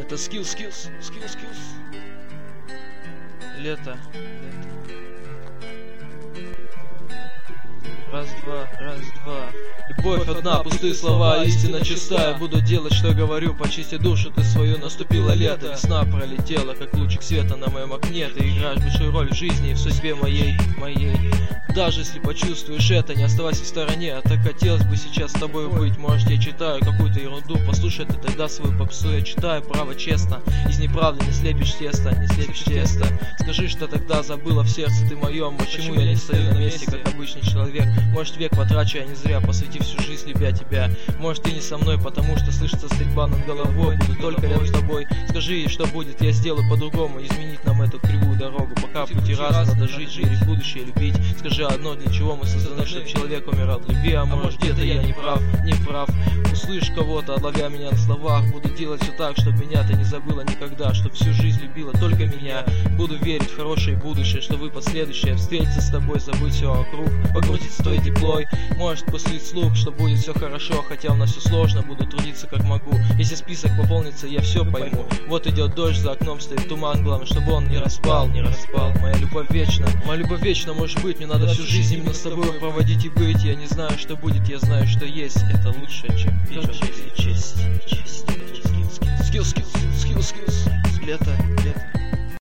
Это скиллс. Лето. Раз, два. Любовь одна, пустые слова, истина чистая. Буду делать, что говорю, почисти душу ты свою. Наступило лето, весна пролетела, как лучик света на моем окне. Ты играешь большую роль в жизни и в судьбе моей. Даже если почувствуешь это, не оставайся в стороне. А так хотелось бы сейчас с тобой быть. Может, я читаю какую-то ерунду, послушай ты тогда свою попсу. Я читаю право честно, из неправды не слепишь тесто. Скажи, что тогда забыла в сердце ты моем. Почему я не стою на месте, как обычный человек? Может, век потрачу я не зря, посвятив всю жизнь любя тебя. Может, ты не со мной, потому что слышится стрельба над головой. Буду только рядом с тобой. Скажи ей, что будет, я сделаю по-другому. Изменить нам эту кривую дорогу. Пока пути разные, надо жить, верить в будущее, любить. Скажи одно, для чего мы созданы, чтобы человек умирал от любви. А может, где-то я не прав. Услышь кого-то, отловя меня на словах. Буду делать все так, чтобы меня ты не забыла никогда. Чтоб всю жизнь любила только меня. Буду верить в хорошее будущее, что выпад следующее. Встретиться с тобой, забыть все вокруг, погрузиться в твоей теплой. Может, пустить слух, что будет все хорошо. Хотя у нас все сложно, буду трудиться как могу. Если список пополнится, я все пойму. Вот идет дождь, за окном стоит туман. Главное, чтобы он не распал. Моя любовь вечна, может быть. Мне надо всю жизнь именно с тобой проводить и быть. Я не знаю, что будет, я знаю, что есть. Это лучше, чем честь. Скиллс. Лето.